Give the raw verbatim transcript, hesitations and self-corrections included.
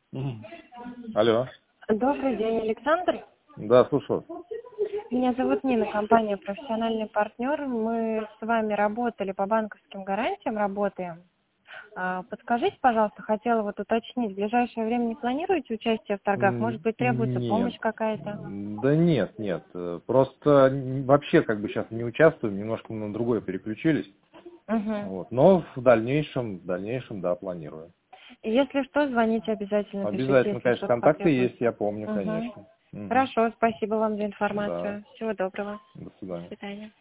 Мгм. Алло. Добрый день, Александр. Да, слушаю. Меня зовут Нина, компания «Профессиональный партнер». Мы с вами работали по банковским гарантиям, работаем. А, Подскажите, пожалуйста, хотела вот уточнить, в ближайшее время не планируете участие в торгах? Может М, быть, требуется Нет. помощь какая-то? М, Да нет, нет. Э, Просто н- вообще как бы сейчас не участвуем, немножко на другое переключились. Угу. Вот. Но в дальнейшем, в дальнейшем, да, планирую. Если что, звоните обязательно, пишите, Обязательно, если конечно, что-то контакты есть, потребуется. я помню, Угу. конечно. Мгм. Хорошо, спасибо вам за Да, информацию. Всего доброго. до До свидания. свидания.